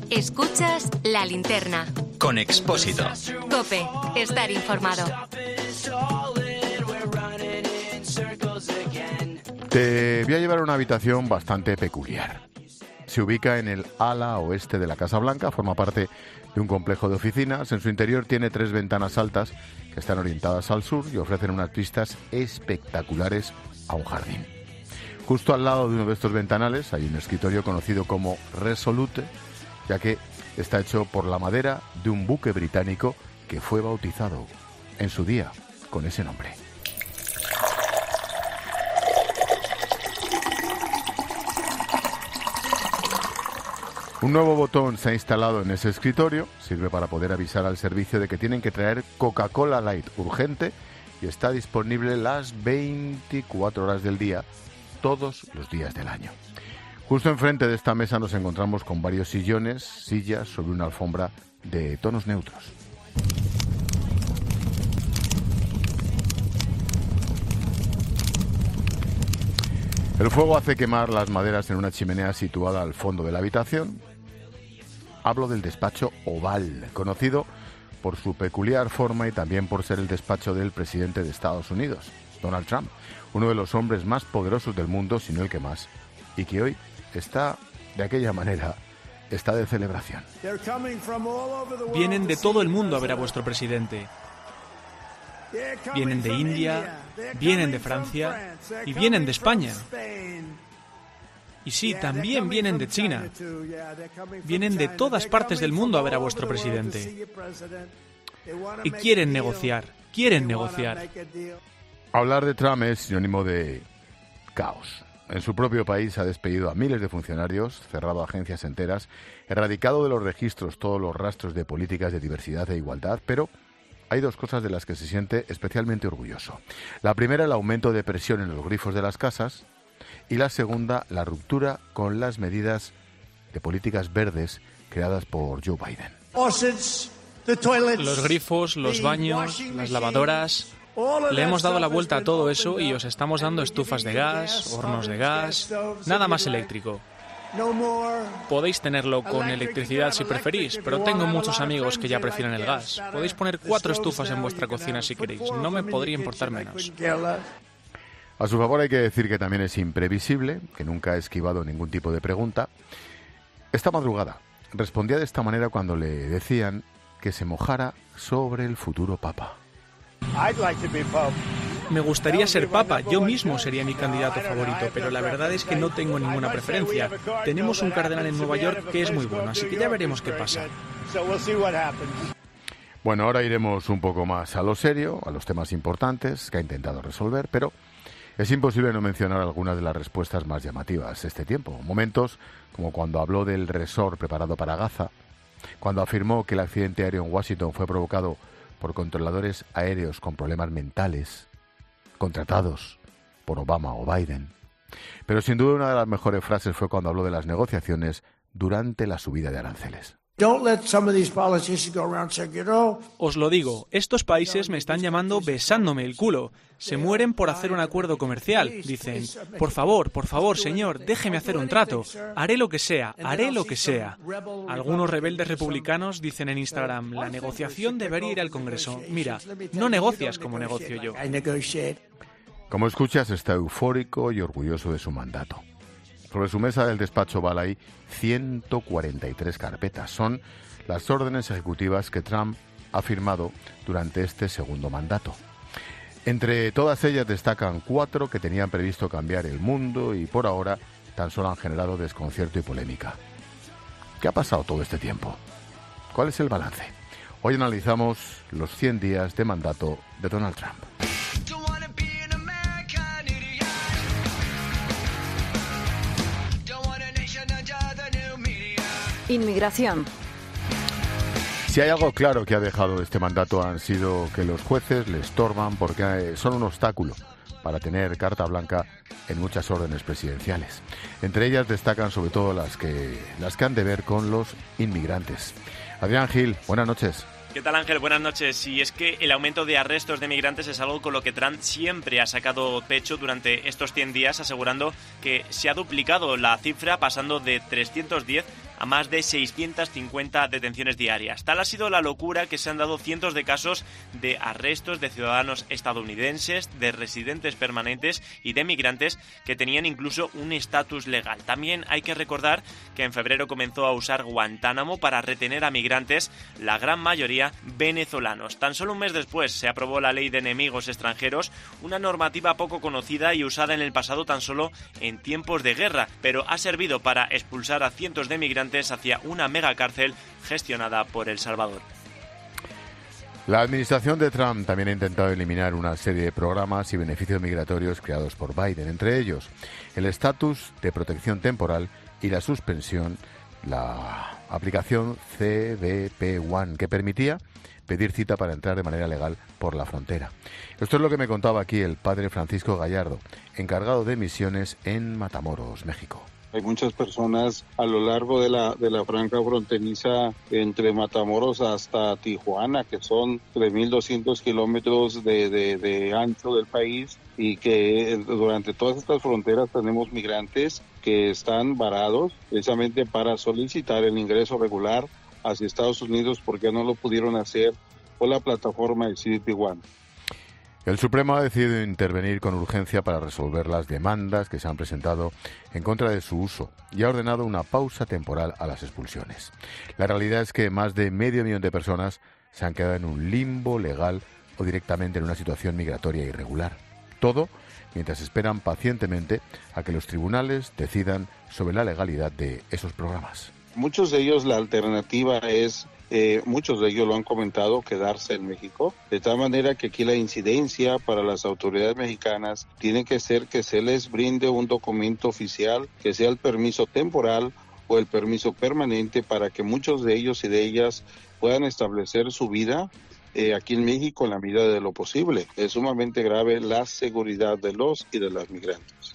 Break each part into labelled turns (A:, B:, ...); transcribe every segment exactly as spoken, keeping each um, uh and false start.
A: Escuchas La Linterna.
B: Con Expósito.
A: COPE. Estar informado.
C: Te voy a llevar a una habitación bastante peculiar. Se ubica en el ala oeste de la Casa Blanca, forma parte de un complejo de oficinas. En su interior tiene tres ventanas altas que están orientadas al sur y ofrecen unas vistas espectaculares a un jardín. Justo al lado de uno de estos ventanales hay un escritorio conocido como Resolute, ya que está hecho por la madera de un buque británico que fue bautizado en su día con ese nombre. Un nuevo botón se ha instalado en ese escritorio, sirve para poder avisar al servicio de que tienen que traer Coca-Cola Light urgente y está disponible las veinticuatro horas del día, todos los días del año. Justo enfrente de esta mesa nos encontramos con varios sillones, sillas sobre una alfombra de tonos neutros. El fuego hace quemar las maderas en una chimenea situada al fondo de la habitación. Hablo del despacho oval, conocido por su peculiar forma y también por ser el despacho del presidente de Estados Unidos, Donald Trump, uno de los hombres más poderosos del mundo, si no el que más, y que hoy está, de aquella manera, está de celebración.
D: Vienen de todo el mundo a ver a vuestro presidente. Vienen de India, vienen de Francia y vienen de España. Y sí, también vienen de China. Vienen de todas partes del mundo a ver a vuestro presidente. Y quieren negociar, quieren negociar.
C: Hablar de Trump es sinónimo de caos. En su propio país ha despedido a miles de funcionarios, cerrado agencias enteras, erradicado de los registros todos los rastros de políticas de diversidad e igualdad, pero hay dos cosas de las que se siente especialmente orgulloso. La primera, el aumento de presión en los grifos de las casas, y la segunda, la ruptura con las medidas de políticas verdes creadas por Joe Biden.
D: Los grifos, los baños, las lavadoras. Le hemos dado la vuelta a todo eso y os estamos dando estufas de gas, hornos de gas, nada más eléctrico. Podéis tenerlo con electricidad si preferís, pero tengo muchos amigos que ya prefieren el gas. Podéis poner cuatro estufas en vuestra cocina si queréis, no me podría importar menos.
C: A su favor hay que decir que también es imprevisible, que nunca ha esquivado ningún tipo de pregunta. Esta madrugada respondía de esta manera cuando le decían que se mojara sobre el futuro papa.
D: Me gustaría ser papa, yo mismo sería mi candidato favorito, pero la verdad es que no tengo ninguna preferencia. Tenemos un cardenal en Nueva York que es muy bueno, así que ya veremos qué pasa.
C: Bueno, ahora iremos un poco más a lo serio, a los temas importantes que ha intentado resolver, pero es imposible no mencionar algunas de las respuestas más llamativas de este tiempo. Momentos como cuando habló del resort preparado para Gaza, cuando afirmó que el accidente aéreo en Washington fue provocado por controladores aéreos con problemas mentales, contratados por Obama o Biden. Pero sin duda una de las mejores frases fue cuando habló de las negociaciones durante la subida de aranceles.
D: Os lo digo, estos países me están llamando besándome el culo. Se mueren por hacer un acuerdo comercial. Dicen, por favor, por favor, señor, déjeme hacer un trato. Haré lo que sea, haré lo que sea. Algunos rebeldes republicanos dicen en Instagram, la negociación debería ir al Congreso. Mira, no negocias como negocio yo.
C: Como escuchas, está eufórico y orgulloso de su mandato. Sobre su mesa del despacho Oval hay ciento cuarenta y tres carpetas. Son las órdenes ejecutivas que Trump ha firmado durante este segundo mandato. Entre todas ellas destacan cuatro que tenían previsto cambiar el mundo y por ahora tan solo han generado desconcierto y polémica. ¿Qué ha pasado todo este tiempo? ¿Cuál es el balance? Hoy analizamos los cien días de mandato de Donald Trump.
A: Inmigración.
C: Si hay algo claro que ha dejado este mandato han sido que los jueces le estorban porque son un obstáculo para tener carta blanca en muchas órdenes presidenciales. Entre ellas destacan sobre todo las que, las que han de ver con los inmigrantes. Adrián Gil, buenas noches.
E: ¿Qué tal, Ángel? Buenas noches. Y es que el aumento de arrestos de migrantes es algo con lo que Trump siempre ha sacado pecho durante estos cien días, asegurando que se ha duplicado la cifra, pasando de trescientos diez a más de seiscientas cincuenta detenciones diarias. Tal ha sido la locura que se han dado cientos de casos de arrestos de ciudadanos estadounidenses, de residentes permanentes y de migrantes que tenían incluso un estatus legal. También hay que recordar que en febrero comenzó a usar Guantánamo para retener a migrantes, la gran mayoría venezolanos. Tan solo un mes después se aprobó la Ley de Enemigos Extranjeros, una normativa poco conocida y usada en el pasado tan solo en tiempos de guerra, pero ha servido para expulsar a cientos de migrantes hacia una megacárcel gestionada por El Salvador.
C: La administración de Trump también ha intentado eliminar una serie de programas y beneficios migratorios creados por Biden, entre ellos el estatus de protección temporal y la suspensión, la aplicación C B P uno, que permitía pedir cita para entrar de manera legal por la frontera. Esto es lo que me contaba aquí el padre Francisco Gallardo, encargado de misiones en Matamoros, México.
B: Hay muchas personas a lo largo de la de la franja fronteriza entre Matamoros hasta Tijuana, que son tres mil doscientos kilómetros de, de, de ancho del país, y que durante todas estas fronteras tenemos migrantes que están varados precisamente para solicitar el ingreso regular hacia Estados Unidos, porque no lo pudieron hacer por la plataforma de C B P uno.
C: El Supremo ha decidido intervenir con urgencia para resolver las demandas que se han presentado en contra de su uso y ha ordenado una pausa temporal a las expulsiones. La realidad es que más de medio millón de personas se han quedado en un limbo legal o directamente en una situación migratoria irregular. Todo mientras esperan pacientemente a que los tribunales decidan sobre la legalidad de esos programas.
B: Muchos de ellos, la alternativa es, eh, muchos de ellos lo han comentado, quedarse en México, de tal manera que aquí la incidencia para las autoridades mexicanas tiene que ser que se les brinde un documento oficial, que sea el permiso temporal o el permiso permanente, para que muchos de ellos y de ellas puedan establecer su vida eh, aquí en México en la medida de lo posible. Es sumamente grave la seguridad de los y de las migrantes.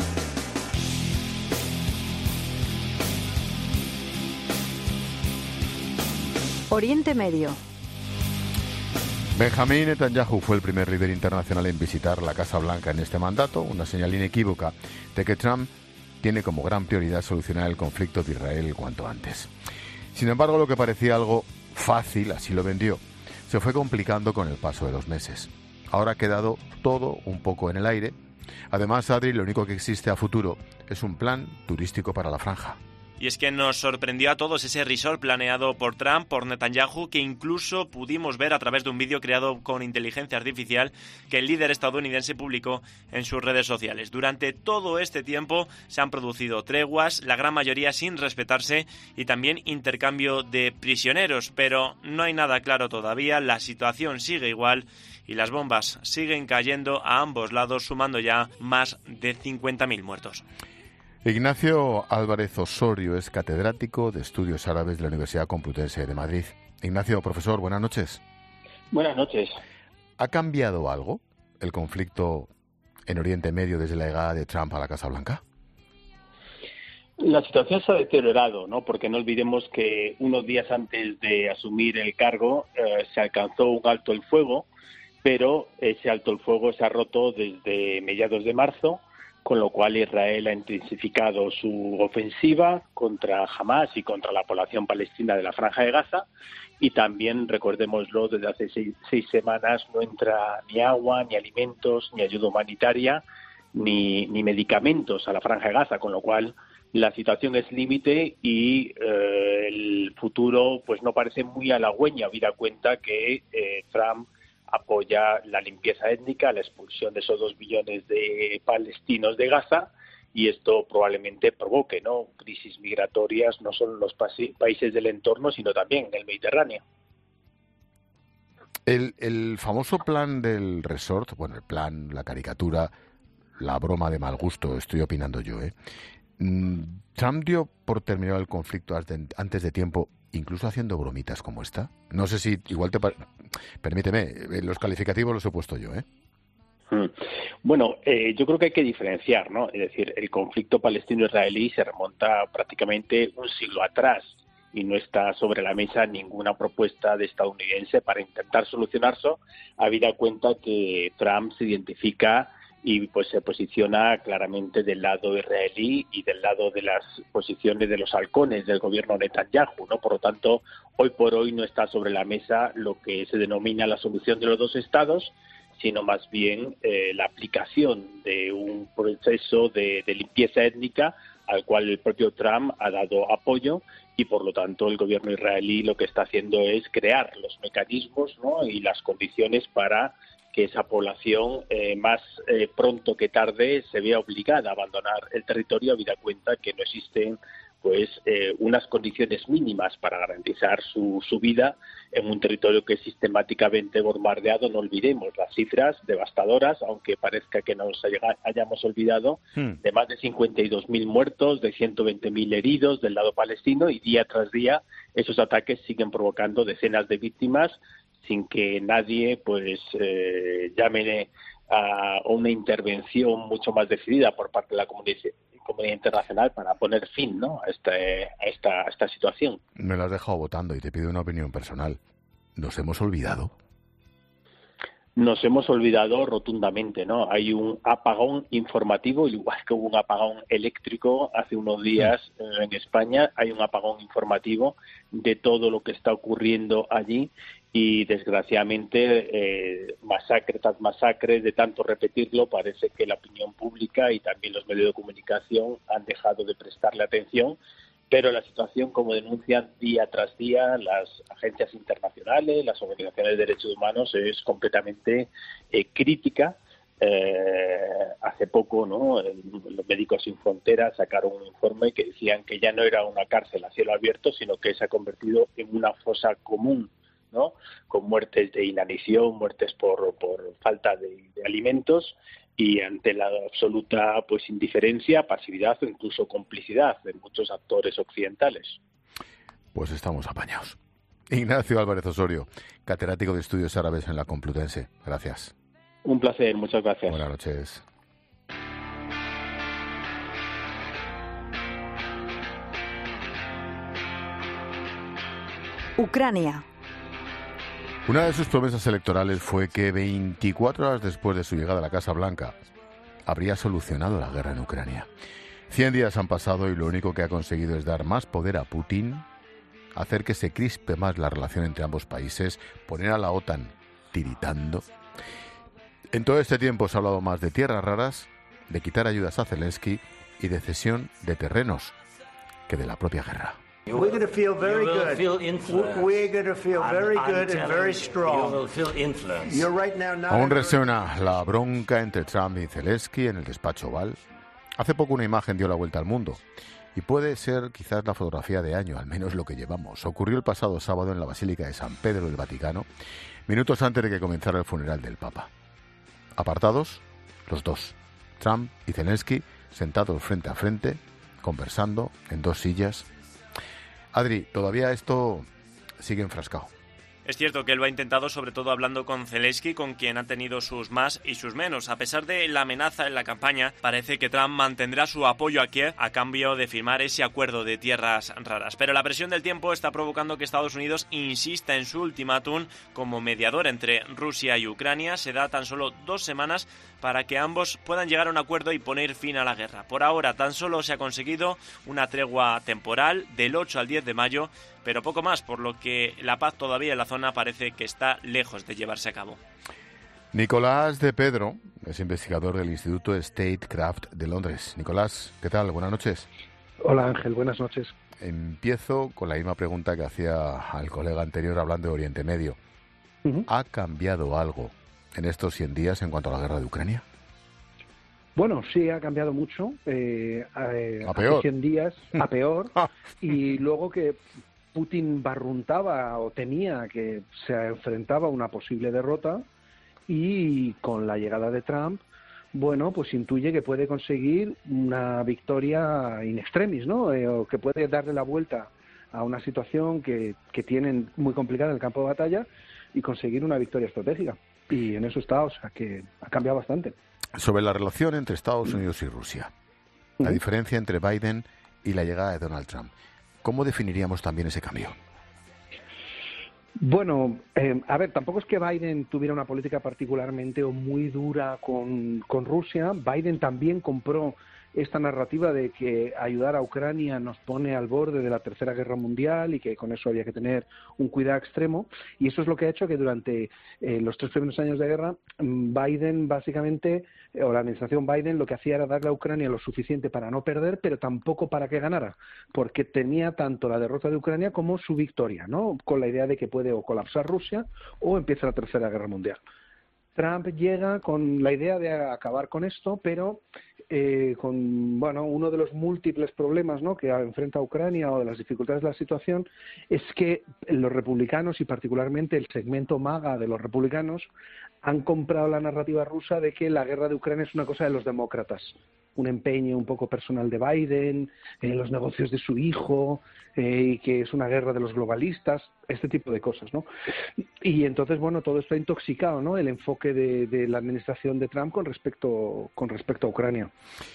A: Oriente Medio.
C: Benjamín Netanyahu fue el primer líder internacional en visitar la Casa Blanca en este mandato, una señal inequívoca de que Trump tiene como gran prioridad solucionar el conflicto de Israel cuanto antes. Sin embargo, lo que parecía algo fácil, así lo vendió, se fue complicando con el paso de los meses. Ahora ha quedado todo un poco en el aire. Además, Adri, lo único que existe a futuro es un plan turístico para la franja.
E: Y es que nos sorprendió a todos ese resort planeado por Trump, por Netanyahu, que incluso pudimos ver a través de un vídeo creado con inteligencia artificial que el líder estadounidense publicó en sus redes sociales. Durante todo este tiempo se han producido treguas, la gran mayoría sin respetarse, y también intercambio de prisioneros, pero no hay nada claro todavía, la situación sigue igual y las bombas siguen cayendo a ambos lados, sumando ya más de cincuenta mil muertos.
C: Ignacio Álvarez Osorio es catedrático de Estudios Árabes de la Universidad Complutense de Madrid. Ignacio, profesor, buenas noches.
F: Buenas noches.
C: ¿Ha cambiado algo el conflicto en Oriente Medio desde la llegada de Trump a la Casa Blanca?
F: La situación se ha deteriorado, ¿no? Porque no olvidemos que unos días antes de asumir el cargo eh, se alcanzó un alto el fuego, pero ese alto el fuego se ha roto desde mediados de marzo, con lo cual Israel ha intensificado su ofensiva contra Hamás y contra la población palestina de la Franja de Gaza, y también, recordémoslo, desde hace seis, seis semanas no entra ni agua, ni alimentos, ni ayuda humanitaria, ni, ni medicamentos a la Franja de Gaza, con lo cual la situación es límite y eh, el futuro pues no parece muy halagüeño, habida cuenta que eh, Trump apoya la limpieza étnica, la expulsión de esos dos millones de palestinos de Gaza, y esto probablemente provoque, ¿no?, crisis migratorias no solo en los países del entorno, sino también en el Mediterráneo.
C: El, el famoso plan del resort, bueno, el plan, la caricatura, la broma de mal gusto, estoy opinando yo, ¿eh? Trump dio por terminado el conflicto antes de tiempo, incluso haciendo bromitas como esta. No sé si igual te... Permíteme, los calificativos los he puesto yo, ¿eh?
F: Bueno, eh, yo creo que hay que diferenciar, ¿no? Es decir, el conflicto palestino-israelí se remonta prácticamente un siglo atrás y no está sobre la mesa ninguna propuesta de estadounidense para intentar solucionarlo, habida cuenta que Trump se identifica y pues se posiciona claramente del lado israelí y del lado de las posiciones de los halcones del gobierno Netanyahu, ¿no? Por lo tanto, hoy por hoy no está sobre la mesa lo que se denomina la solución de los dos estados, sino más bien eh, la aplicación de un proceso de, de limpieza étnica al cual el propio Trump ha dado apoyo, y por lo tanto el gobierno israelí lo que está haciendo es crear los mecanismos, ¿no?, y las condiciones para que esa población eh, más eh, pronto que tarde se vea obligada a abandonar el territorio, habida cuenta que no existen pues eh, unas condiciones mínimas para garantizar su, su vida en un territorio que es sistemáticamente bombardeado. No olvidemos las cifras devastadoras, aunque parezca que nos hayamos olvidado, hmm. de más de cincuenta y dos mil muertos, de ciento veinte mil heridos del lado palestino, y día tras día esos ataques siguen provocando decenas de víctimas sin que nadie pues eh, llame a una intervención mucho más decidida por parte de la comunidad comunidad internacional para poner fin, ¿no?, a, este, a, esta, a esta situación.
C: Me lo has dejado votando y te pido una opinión personal. ¿Nos hemos olvidado?
F: Nos hemos olvidado rotundamente, ¿no? Hay un apagón informativo, igual que hubo un apagón eléctrico hace unos días eh, en España, hay un apagón informativo de todo lo que está ocurriendo allí, y desgraciadamente eh, masacre tras masacre, de tanto repetirlo, parece que la opinión pública y también los medios de comunicación han dejado de prestarle atención, pero la situación, como denuncian día tras día las agencias internacionales, las organizaciones de derechos humanos, es completamente eh, crítica. Eh, hace poco, ¿no?, los Médicos Sin Fronteras sacaron un informe que decían que ya no era una cárcel a cielo abierto, sino que se ha convertido en una fosa común, ¿no?, con muertes de inanición, muertes por, por falta de, de alimentos, y ante la absoluta pues indiferencia, pasividad o incluso complicidad de muchos actores occidentales.
C: Pues estamos apañados. Ignacio Álvarez Osorio, catedrático de Estudios Árabes en la Complutense. Gracias.
F: Un placer, muchas gracias.
C: Buenas noches.
A: Ucrania.
C: Una de sus promesas electorales fue que veinticuatro horas después de su llegada a la Casa Blanca habría solucionado la guerra en Ucrania. Cien días han pasado y lo único que ha conseguido es dar más poder a Putin, hacer que se crispe más la relación entre ambos países, poner a la OTAN tiritando. En todo este tiempo se ha hablado más de tierras raras, de quitar ayudas a Zelensky y de cesión de terrenos que de la propia guerra.
G: We're going to feel very good. We're going to feel very good and very strong. You will feel influence. You're right now not.
C: Aún resuena la bronca entre Trump y Zelensky en el despacho Oval. Hace poco una imagen dio la vuelta al mundo y puede ser quizás la fotografía de año, al menos lo que llevamos. Ocurrió el pasado sábado en la Basílica de San Pedro del Vaticano, minutos antes de que comenzara el funeral del Papa. Apartados, los dos, Trump y Zelensky, sentados frente a frente, conversando en dos sillas. Adri, todavía esto sigue enfrascado.
E: Es cierto que él lo ha intentado, sobre todo hablando con Zelensky, con quien ha tenido sus más y sus menos. A pesar de la amenaza en la campaña, parece que Trump mantendrá su apoyo a Kiev a cambio de firmar ese acuerdo de tierras raras. Pero la presión del tiempo está provocando que Estados Unidos insista en su ultimátum como mediador entre Rusia y Ucrania. Se da tan solo dos semanas para que ambos puedan llegar a un acuerdo y poner fin a la guerra. Por ahora tan solo se ha conseguido una tregua temporal del ocho al diez de mayo, pero poco más, por lo que la paz todavía en la zona parece que está lejos de llevarse a cabo.
C: Nicolás de Pedro es investigador del Instituto Statecraft de Londres. Nicolás, ¿qué tal? Buenas noches.
H: Hola Ángel, buenas noches.
C: Empiezo con la misma pregunta que hacía al colega anterior hablando de Oriente Medio. Uh-huh. ¿Ha cambiado algo en estos cien días en cuanto a la guerra de Ucrania?
H: Bueno, sí, ha cambiado mucho. Eh, eh,
C: a peor.
H: Hace cien días, a peor. Y luego que Putin barruntaba o temía que se enfrentaba a una posible derrota, y con la llegada de Trump, bueno, pues intuye que puede conseguir una victoria in extremis, ¿no? Eh, o que puede darle la vuelta a una situación que, que tienen muy complicada en el campo de batalla y conseguir una victoria estratégica. Y en eso está, o sea, que ha cambiado bastante.
C: Sobre la relación entre Estados Unidos y Rusia, la diferencia entre Biden y la llegada de Donald Trump, ¿cómo definiríamos también ese cambio?
H: Bueno, eh, a ver, tampoco es que Biden tuviera una política particularmente o muy dura con, con Rusia. Biden también compró esta narrativa de que ayudar a Ucrania nos pone al borde de la Tercera Guerra Mundial y que con eso había que tener un cuidado extremo. Y eso es lo que ha hecho que durante eh, los tres primeros años de guerra, Biden básicamente, eh, o la administración Biden, lo que hacía era darle a Ucrania lo suficiente para no perder, pero tampoco para que ganara, porque tenía tanto la derrota de Ucrania como su victoria, ¿no? Con la idea de que puede o colapsar Rusia o empieza la Tercera Guerra Mundial. Trump llega con la idea de acabar con esto, pero eh, con bueno uno de los múltiples problemas, ¿no?, que enfrenta Ucrania o de las dificultades de la situación es que los republicanos y particularmente el segmento MAGA de los republicanos han comprado la narrativa rusa de que la guerra de Ucrania es una cosa de los demócratas, un empeño un poco personal de Biden, en eh, los negocios de su hijo, eh, y que es una guerra de los globalistas, este tipo de cosas, ¿no? Y entonces, bueno, todo esto ha intoxicado, ¿no?, el enfoque de, de la administración de Trump con respecto, con respecto a Ucrania.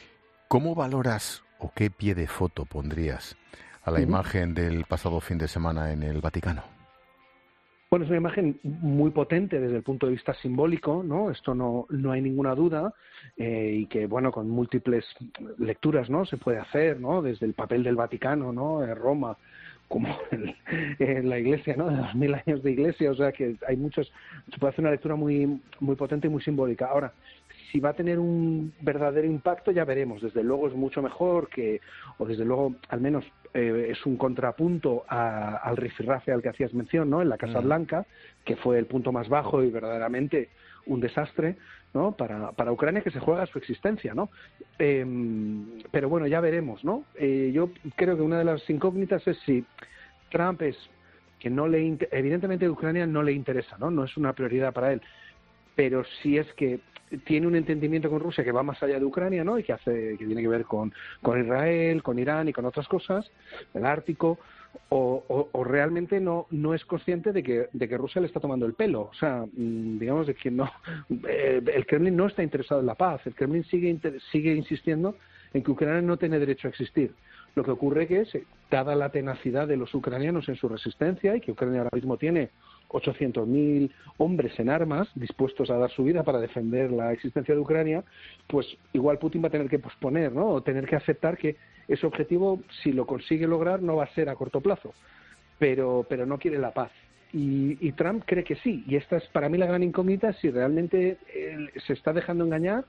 C: ¿Cómo valoras o qué pie de foto pondrías a la uh-huh. imagen del pasado fin de semana en el Vaticano?
H: Bueno, es una imagen muy potente desde el punto de vista simbólico, ¿no? Esto no, no hay ninguna duda, eh, y que, bueno, con múltiples lecturas, ¿no?, se puede hacer, ¿no?, desde el papel del Vaticano, ¿no?, en Roma, como en, en la Iglesia, ¿no?, de dos mil años de Iglesia, o sea que hay muchos, se puede hacer una lectura muy, muy potente y muy simbólica. Ahora, si va a tener un verdadero impacto ya veremos. Desde luego es mucho mejor que, o desde luego al menos eh, es un contrapunto a, al rifirrafe al que hacías mención, ¿no?, en la Casa Blanca, que fue el punto más bajo y verdaderamente un desastre, ¿no?, para, para Ucrania, que se juega su existencia, ¿no? Eh, pero bueno, ya veremos, ¿no? Eh, yo creo que una de las incógnitas es si Trump es que no le evidentemente Ucrania no le interesa, ¿no? No es una prioridad para él, pero si es que tiene un entendimiento con Rusia que va más allá de Ucrania, ¿no?, y que hace que tiene que ver con, con Israel, con Irán y con otras cosas, el Ártico, o, o, o realmente no no es consciente de que de que Rusia le está tomando el pelo. O sea, digamos de que no, eh, el Kremlin no está interesado en la paz. El Kremlin sigue inter, sigue insistiendo en que Ucrania no tiene derecho a existir. Lo que ocurre que es, dada la tenacidad de los ucranianos en su resistencia, y que Ucrania ahora mismo tiene ochocientos mil hombres en armas dispuestos a dar su vida para defender la existencia de Ucrania, pues igual Putin va a tener que posponer, ¿no?, o tener que aceptar que ese objetivo, si lo consigue lograr, no va a ser a corto plazo, pero pero no quiere la paz. Y, y Trump cree que sí, y esta es para mí la gran incógnita, si realmente él se está dejando engañar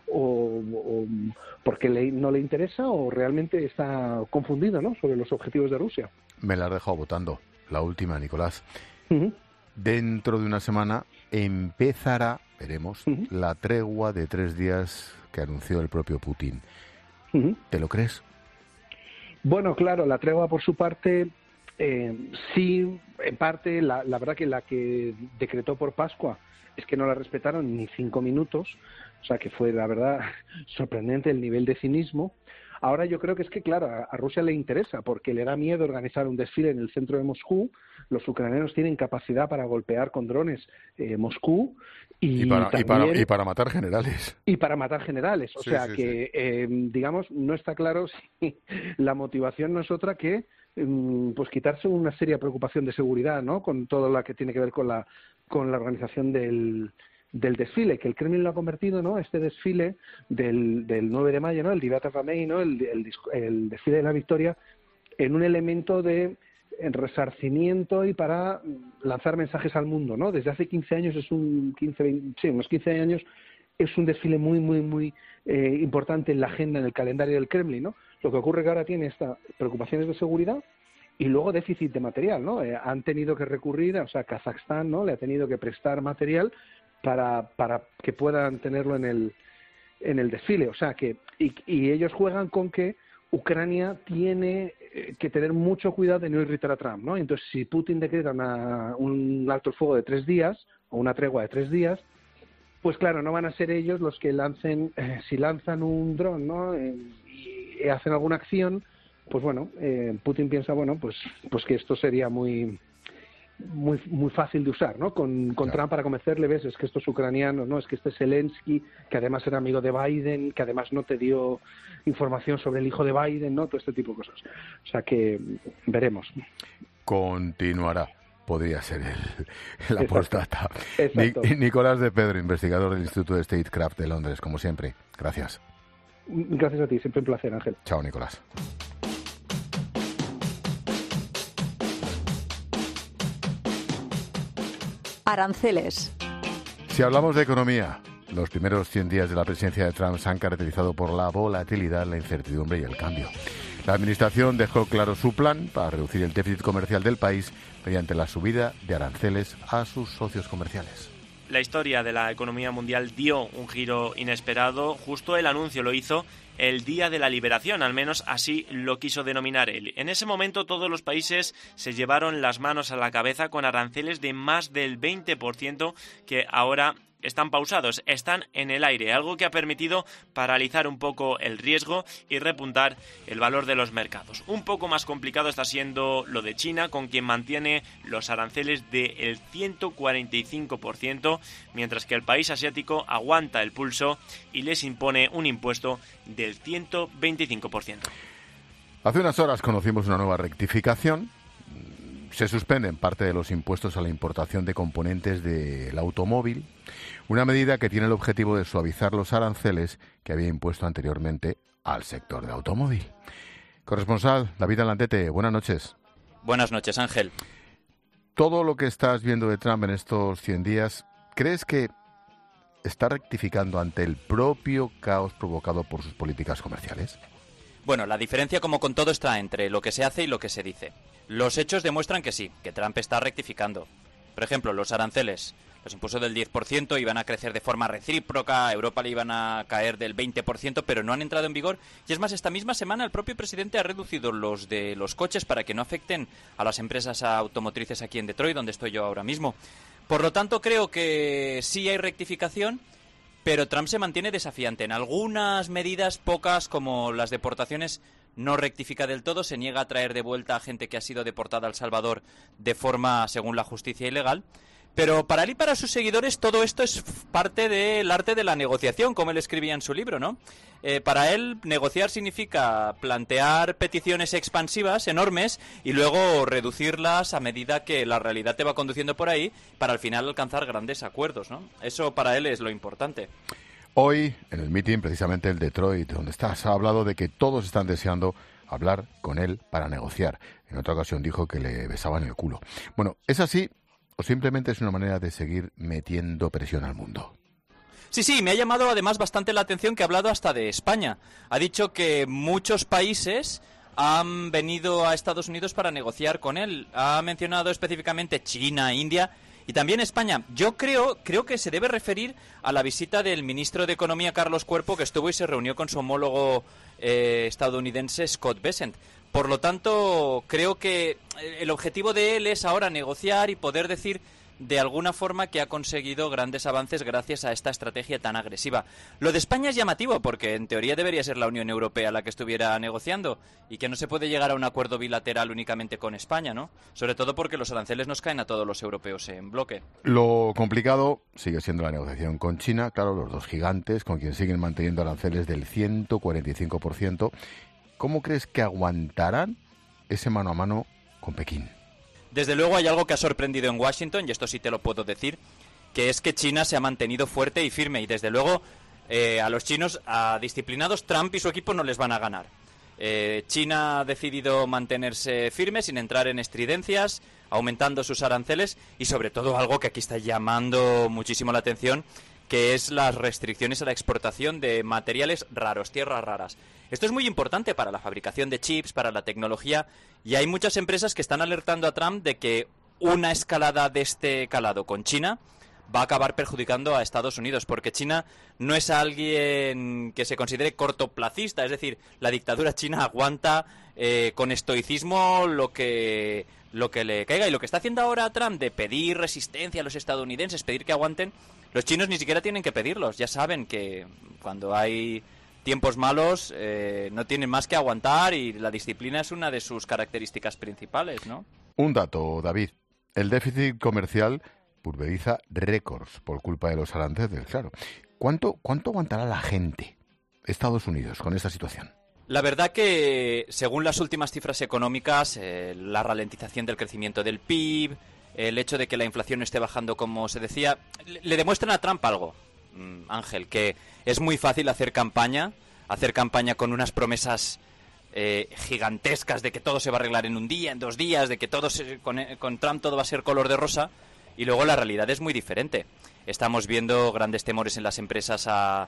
H: o, o porque le, no le interesa, o realmente está confundido, ¿no?, sobre los objetivos de Rusia.
C: Me la has dejado votando. La última, Nicolás.
H: Uh-huh.
C: Dentro de una semana empezará, veremos, uh-huh. la tregua de tres días que anunció el propio Putin. Uh-huh. ¿Te lo crees?
H: Bueno, claro, la tregua por su parte, eh, sí, en parte, la, la verdad que la que decretó por Pascua es que no la respetaron ni cinco minutos, o sea que fue, la verdad, sorprendente el nivel de cinismo. Ahora yo creo que es que, claro, a, a Rusia le interesa, porque le da miedo organizar un desfile en el centro de Moscú. Los ucranianos tienen capacidad para golpear con drones eh, Moscú. Y,
C: y, para,
H: también,
C: y, para, y para matar generales.
H: Y para matar generales. O
C: sí,
H: sea
C: sí,
H: que,
C: sí.
H: Eh, digamos, no está claro si la motivación no es otra que eh, pues quitarse una seria preocupación de seguridad, ¿no?, con todo lo que tiene que ver con la, con la organización del... del desfile, que el Kremlin lo ha convertido, ¿no?, este desfile del, del nueve de mayo, ¿no?, el Divat Ramey, ¿no?, el, el, el desfile de la victoria, en un elemento de resarcimiento y para lanzar mensajes al mundo, ¿no? Desde hace quince años es un quince, veinte, sí, unos quince años es un desfile muy, muy, muy eh, importante en la agenda, en el calendario del Kremlin, ¿no? Lo que ocurre que ahora tiene estas preocupaciones de seguridad y luego déficit de material, ¿no? Eh, han tenido que recurrir, o sea, Kazajstán, ¿no?, le ha tenido que prestar material para para que puedan tenerlo en el en el desfile, o sea que y, y ellos juegan con que Ucrania tiene eh, que tener mucho cuidado de no irritar a Trump, ¿no? Entonces, si Putin decreta una, un alto el fuego de tres días o una tregua de tres días, pues claro, no van a ser ellos los que lancen, eh, si lanzan un dron, ¿no?, eh, y hacen alguna acción, pues bueno, eh, Putin piensa, bueno, pues pues que esto sería muy muy muy fácil de usar, ¿no? Con, con claro. Trump para convencerle, ves, es que estos ucranianos, ¿no? Es que este Zelensky, que además era amigo de Biden, que además no te dio información sobre el hijo de Biden, ¿no? Todo este tipo de cosas. O sea que veremos.
C: Continuará podría ser el, el apóstata.
H: Exacto.
C: Ni, Nicolás de Pedro, investigador del Instituto de Statecraft de Londres, como siempre. Gracias.
H: Gracias a ti, siempre un placer, Ángel.
C: Chao, Nicolás.
A: Aranceles.
C: Si hablamos de economía, los primeros cien días de la presidencia de Trump se han caracterizado por la volatilidad, la incertidumbre y el cambio. La administración dejó claro su plan para reducir el déficit comercial del país mediante la subida de aranceles a sus socios comerciales.
E: La historia de la economía mundial dio un giro inesperado. Justo el anuncio lo hizo el Día de la Liberación, al menos así lo quiso denominar él. En ese momento todos los países se llevaron las manos a la cabeza con aranceles de más del veinte por ciento que ahora están pausados, están en el aire, algo que ha permitido paralizar un poco el riesgo y repuntar el valor de los mercados. Un poco más complicado está siendo lo de China, con quien mantiene los aranceles del ciento cuarenta y cinco por ciento, mientras que el país asiático aguanta el pulso y les impone un impuesto del ciento veinticinco por ciento.
C: Hace unas horas conocimos una nueva rectificación. Se suspenden parte de los impuestos a la importación de componentes del automóvil, una medida que tiene el objetivo de suavizar los aranceles que había impuesto anteriormente al sector de automóvil. Corresponsal David Alandete, buenas noches.
I: Buenas noches, Ángel.
C: Todo lo que estás viendo de Trump en estos cien días, ¿crees que está rectificando ante el propio caos provocado por sus políticas comerciales?
I: Bueno, la diferencia, como con todo, está entre lo que se hace y lo que se dice. Los hechos demuestran que sí, que Trump está rectificando. Por ejemplo, los aranceles. Los impuso del diez por ciento, iban a crecer de forma recíproca, a Europa le iban a caer del veinte por ciento, pero no han entrado en vigor. Y es más, esta misma semana el propio presidente ha reducido los de los coches para que no afecten a las empresas automotrices aquí en Detroit, donde estoy yo ahora mismo. Por lo tanto, creo que sí hay rectificación, pero Trump se mantiene desafiante. En algunas medidas, pocas, como las deportaciones, no rectifica del todo, se niega a traer de vuelta a gente que ha sido deportada a El Salvador de forma, según la justicia, ilegal. Pero para él y para sus seguidores todo esto es parte del arte de la negociación, como él escribía en su libro, ¿no? Eh, para él negociar significa plantear peticiones expansivas, enormes, y luego reducirlas a medida que la realidad te va conduciendo por ahí, para al final alcanzar grandes acuerdos, ¿no? Eso para él es lo importante.
C: Hoy, en el meeting, precisamente el Detroit, donde estás, ha hablado de que todos están deseando hablar con él para negociar. En otra ocasión dijo que le besaban el culo. Bueno, ¿es así o simplemente es una manera de seguir metiendo presión al mundo?
I: Sí, sí, me ha llamado además bastante la atención que ha hablado hasta de España. Ha dicho que muchos países han venido a Estados Unidos para negociar con él. Ha mencionado específicamente China, India y también España. Yo creo, creo que se debe referir a la visita del ministro de Economía, Carlos Cuerpo, que estuvo y se reunió con su homólogo eh, estadounidense, Scott Bessent. Por lo tanto, creo que el objetivo de él es ahora negociar y poder decir de alguna forma que ha conseguido grandes avances gracias a esta estrategia tan agresiva. Lo de España es llamativo porque en teoría debería ser la Unión Europea la que estuviera negociando y que no se puede llegar a un acuerdo bilateral únicamente con España, ¿no? Sobre todo porque los aranceles nos caen a todos los europeos en bloque.
C: Lo complicado sigue siendo la negociación con China, claro, los dos gigantes con quien siguen manteniendo aranceles del ciento cuarenta y cinco por ciento. ¿Cómo crees que aguantarán ese mano a mano con Pekín?
I: Desde luego hay algo que ha sorprendido en Washington, y esto sí te lo puedo decir, que es que China se ha mantenido fuerte y firme, y desde luego eh, a los chinos, a disciplinados, Trump y su equipo no les van a ganar. Eh, China ha decidido mantenerse firme sin entrar en estridencias, aumentando sus aranceles y sobre todo algo que aquí está llamando muchísimo la atención, que es las restricciones a la exportación de materiales raros, tierras raras. Esto es muy importante para la fabricación de chips, para la tecnología, y hay muchas empresas que están alertando a Trump de que una escalada de este calado con China va a acabar perjudicando a Estados Unidos, porque China no es alguien que se considere cortoplacista, es decir, la dictadura china aguanta eh, con estoicismo lo que, lo que le caiga, y lo que está haciendo ahora Trump de pedir resistencia a los estadounidenses, pedir que aguanten, los chinos ni siquiera tienen que pedirlos, ya saben que cuando hay tiempos malos eh, no tienen más que aguantar, y la disciplina es una de sus características principales, ¿no?
C: Un dato, David. El déficit comercial pulveriza récords por culpa de los aranceles, claro. ¿Cuánto, cuánto aguantará la gente, Estados Unidos, con esta situación?
I: La verdad que, según las últimas cifras económicas, eh, la ralentización del crecimiento del P I B, el hecho de que la inflación esté bajando como se decía, le, le demuestran a Trump algo, Ángel, que es muy fácil hacer campaña, hacer campaña con unas promesas eh, gigantescas de que todo se va a arreglar en un día, en dos días, de que todo se, con, con Trump todo va a ser color de rosa, y luego la realidad es muy diferente. Estamos viendo grandes temores en las empresas a,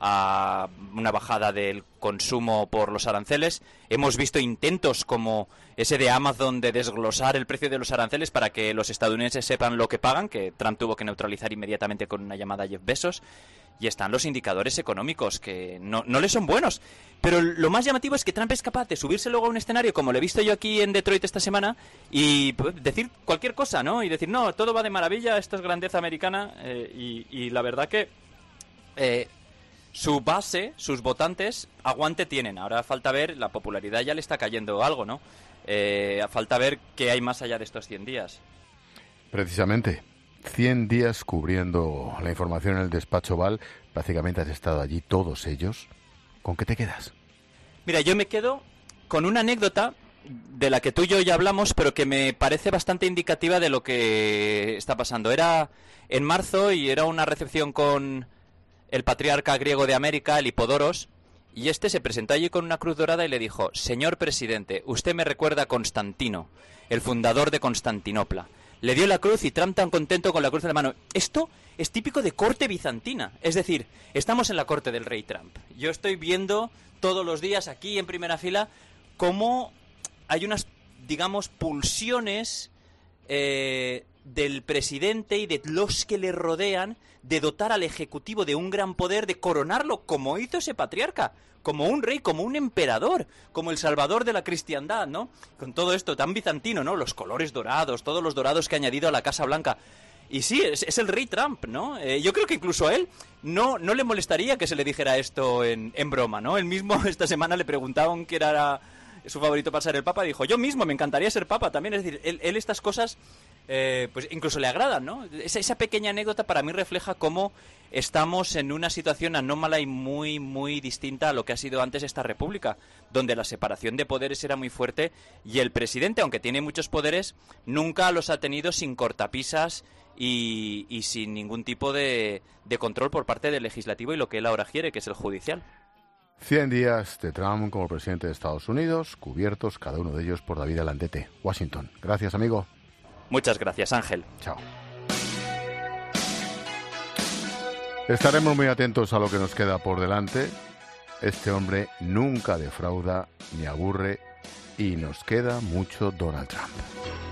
I: a una bajada del consumo por los aranceles. Hemos visto intentos como ese de Amazon de desglosar el precio de los aranceles para que los estadounidenses sepan lo que pagan, que Trump tuvo que neutralizar inmediatamente con una llamada a Jeff Bezos. Y están los indicadores económicos que no, no le son buenos. Pero lo más llamativo es que Trump es capaz de subirse luego a un escenario, como lo he visto yo aquí en Detroit esta semana, y decir cualquier cosa, ¿no? Y decir, no, todo va de maravilla, esto es grandeza americana, eh, y, y la verdad que eh, su base, sus votantes, aguante tienen. Ahora falta ver, la popularidad ya le está cayendo algo, ¿no? Eh, falta ver qué hay más allá de estos cien días.
C: Precisamente. cien días cubriendo la información en el despacho Oval, prácticamente has estado allí todos ellos. ¿Con qué te quedas?
I: Mira, yo me quedo con una anécdota de la que tú y yo ya hablamos, pero que me parece bastante indicativa de lo que está pasando. Era en marzo y era una recepción con el patriarca griego de América, el Hipodoros, y este se presentó allí con una cruz dorada y le dijo: señor presidente, usted me recuerda a Constantino, el fundador de Constantinopla. Le dio la cruz y Trump tan contento con la cruz en la mano. Esto es típico de corte bizantina. Es decir, estamos en la corte del rey Trump. Yo estoy viendo todos los días aquí en primera fila cómo hay unas, digamos, pulsiones eh, del presidente y de los que le rodean de dotar al ejecutivo de un gran poder, de coronarlo como hizo ese patriarca, como un rey, como un emperador, como el salvador de la cristiandad, ¿no? Con todo esto tan bizantino, ¿no? Los colores dorados, todos los dorados que ha añadido a la Casa Blanca. Y sí, es, es el rey Trump, ¿no? Eh, yo creo que incluso a él no, no le molestaría que se le dijera esto en, en broma, ¿no? Él mismo esta semana le preguntaban qué era su favorito para ser el papa, dijo, yo mismo me encantaría ser papa también. Es decir, él, él estas cosas eh, pues incluso le agradan, ¿no? Esa, esa pequeña anécdota para mí refleja cómo estamos en una situación anómala y muy, muy distinta a lo que ha sido antes esta república, donde la separación de poderes era muy fuerte y el presidente, aunque tiene muchos poderes, nunca los ha tenido sin cortapisas y, y sin ningún tipo de, de control por parte del legislativo y lo que él ahora quiere, que es el judicial.
C: cien días de Trump como presidente de Estados Unidos, cubiertos cada uno de ellos por David Alandete, Washington. Gracias, amigo.
I: Muchas gracias, Ángel.
C: Chao. Estaremos muy atentos a lo que nos queda por delante. Este hombre nunca defrauda ni aburre y nos queda mucho Donald Trump.